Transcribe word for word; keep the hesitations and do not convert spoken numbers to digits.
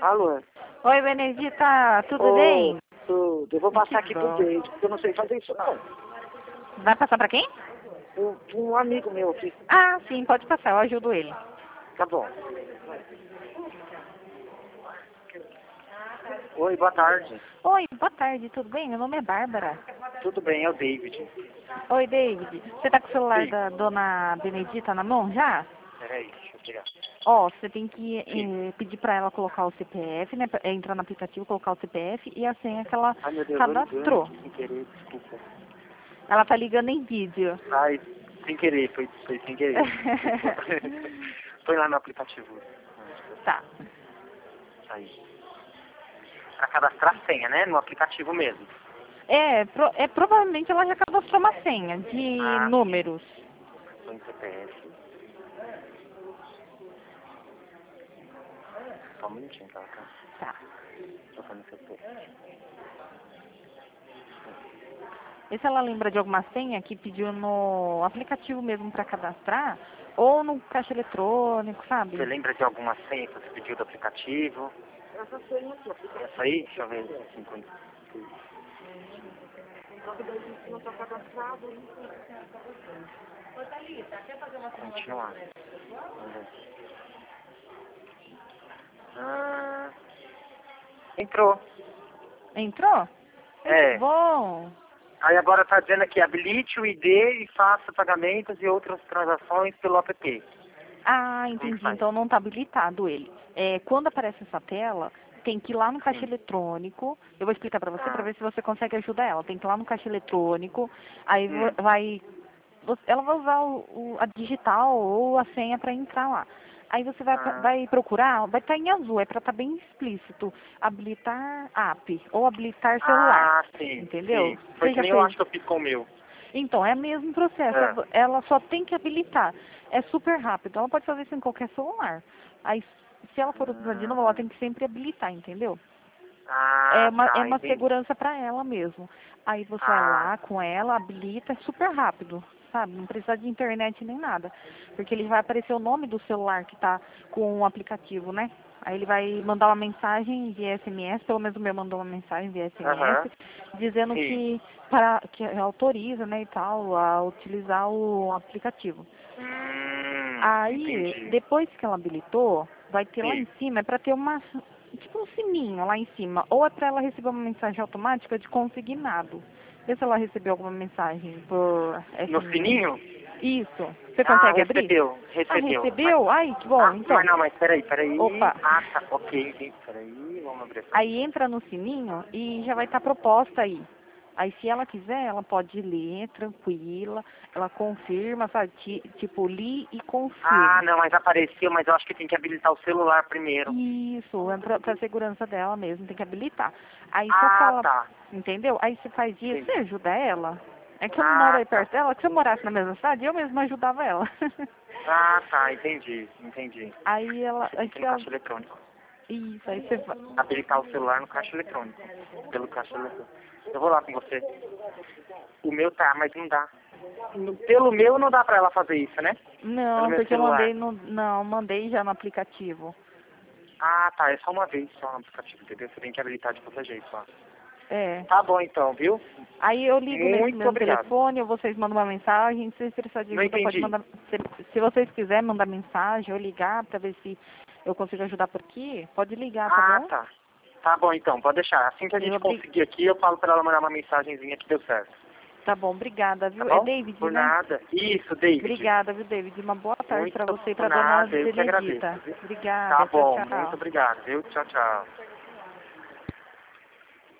Alô? Oi, Benedita, tudo Ô, bem? Tudo. Eu vou passar Que aqui pro bom. David, porque eu não sei fazer isso não. Vai passar pra quem? Um, um amigo meu aqui. Ah, sim, pode passar, eu ajudo ele. Tá bom. Oi, boa tarde. Oi, boa tarde, tudo bem? Meu nome é Bárbara. Tudo bem, é o David. Oi, David. Você tá com o celular Sim. da dona Benedita na mão já? Peraí, deixa eu pegar. Ó, você tem que Sim. eh, pedir pra ela colocar o C P F, né? pra- eh, Entrar no aplicativo, colocar o C P F e a senha que ela Ai, meu Deus, eu ligando cadastrou. aqui sem querer, desculpa. Ela tá ligando em vídeo. Ai, sem querer, foi, foi sem querer. Desculpa. Foi lá no aplicativo. Tá. Aí. Pra cadastrar a senha, né? No aplicativo mesmo. É, pro- é, provavelmente ela já cadastrou uma senha de Ah, números. Põe C P F. Só um minutinho, tá? Tá. Tá. Tô falando C P F. E se ela lembra de alguma senha que pediu no aplicativo mesmo para cadastrar, ou no caixa eletrônico, Você sabe? lembra de alguma senha que você pediu do aplicativo? Essa senha aqui, aplicativo. Essa aí? Deixa eu ver. cinquenta. Só que daí disse que não está cadastrado. Continuar. Vamos ver. Ah, entrou. Entrou? É. Muito bom! Aí agora tá dizendo aqui, habilite o I D e faça pagamentos e outras transações pelo app. Ah, Como que entendi. faz? Então não está habilitado ele. É, quando aparece essa tela, tem que ir lá no caixa Sim. eletrônico. Eu vou explicar para você para Ah. ver se você consegue ajudar ela. Tem que ir lá no caixa eletrônico, aí vo- Hum. vai. você- Ela vai usar o, o- a digital ou a senha para entrar lá. Aí você vai, pa- Ah. vai procurar, vai estar em azul, é para estar bem explícito. Habilitar app ou habilitar celular. Ah, sim, Entendeu? sim. Foi Você que já nem eu fez? acho que eu fiz com o meu. Então, é o mesmo processo. É. Ela só tem que habilitar. É super rápido. Ela pode fazer isso em qualquer celular. Aí, se ela for usar de novo, ela tem que sempre habilitar, entendeu? É Ah, uma, é tá, uma entendi. segurança para ela mesmo. Aí você vai Ah, lá com ela, habilita, é super rápido, sabe? Não precisa de internet nem nada. Porque ele vai aparecer o nome do celular que está com o aplicativo, né? Aí ele vai mandar uma mensagem via S M S, pelo menos o meu mandou uma mensagem via aham. S M S, dizendo Sim. que, para, que autoriza, né, e tal, a utilizar o aplicativo. Hum, Aí, entendi. depois que ela habilitou, vai ter lá Sim. em cima, é para ter uma, tipo um sininho lá em cima. Ou é para ela receber uma mensagem automática de consignado. Vê se ela recebeu alguma mensagem por No S M S. sininho? Isso. Você Ah, consegue abrir? recebeu, Ah, recebeu. Mas, recebeu? Ai, que bom. ah, Então, mas não, mas peraí, peraí. opa. Ah, tá, ok, entendi. Peraí, vamos abrir aqui. Aí entra no sininho e já vai estar proposta aí. Aí se ela quiser, ela pode ler tranquila, ela confirma, sabe? Ti- Tipo, li e Ah, confirma. não, mas apareceu, mas eu acho que tem que habilitar o celular primeiro. Isso, é pra, pra segurança dela mesmo, tem que habilitar. Aí só que Ah, ela, tá. entendeu? Aí você faz isso, você Entendi. ajuda ela. É que eu não moro Ah, aí tá. perto dela, que se eu morasse na mesma cidade, eu mesma ajudava ela. Ah, tá, entendi, entendi. Aí ela, Você aí tem que ir se no ela, caixa eletrônico. isso, aí você vai. Habilitar o celular no caixa eletrônico. Pelo caixa eletrônico. Eu vou lá com você. O meu tá, mas não dá. No- Pelo meu não dá pra ela fazer isso, né? Pelo Não, meu porque eu celular. mandei no, não, mandei já no aplicativo. Ah, tá, é só uma vez só no aplicativo, entendeu? Você tem que habilitar de qualquer jeito lá. É. Tá bom então, viu? Aí eu ligo nesse Muito mesmo obrigado. telefone, ou vocês mandam uma mensagem, se precisar de Não ajuda, pode entendi. mandar. Se, se vocês quiserem mandar mensagem ou ligar pra ver se eu consigo ajudar por aqui, pode ligar, tá Ah, bom? tá. Tá bom então, pode deixar. Assim que a Eu gente abri- conseguir aqui, eu falo pra ela mandar uma mensagenzinha que deu certo. Tá bom, obrigada, Tá viu? É bom? David, Por né? nada. Isso, David. Obrigada, viu, David? Uma boa tarde Muito pra você e por pra dona nada, eu que agradeço. Benedita. Viu? Obrigada, Tá tchau, bom, tchau. muito obrigado, viu? Tchau, tchau.